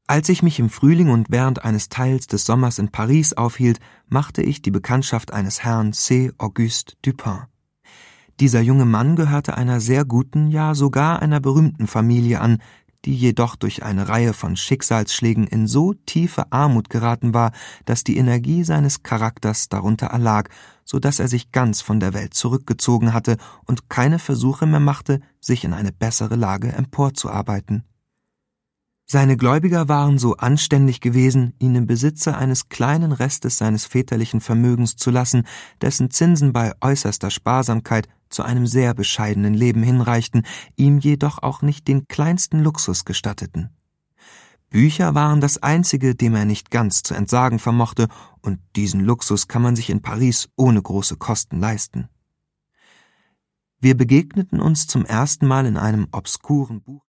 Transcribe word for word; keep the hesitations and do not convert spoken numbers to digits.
Als ich mich im Frühling und während eines Teils des Sommers in Paris aufhielt, machte ich die Bekanntschaft eines Herrn C. Auguste Dupin. Dieser junge Mann gehörte einer sehr guten, ja sogar einer berühmten Familie an, die jedoch durch eine Reihe von Schicksalsschlägen in so tiefe Armut geraten war, dass die Energie seines Charakters darunter erlag, so dass er sich ganz von der Welt zurückgezogen hatte und keine Versuche mehr machte, sich in eine bessere Lage emporzuarbeiten. Seine Gläubiger waren so anständig gewesen, ihn im Besitze eines kleinen Restes seines väterlichen Vermögens zu lassen, dessen Zinsen bei äußerster Sparsamkeit zu einem sehr bescheidenen Leben hinreichten, ihm jedoch auch nicht den kleinsten Luxus gestatteten. Bücher waren das Einzige, dem er nicht ganz zu entsagen vermochte, und diesen Luxus kann man sich in Paris ohne große Kosten leisten. Wir begegneten uns zum ersten Mal in einem obskuren Buch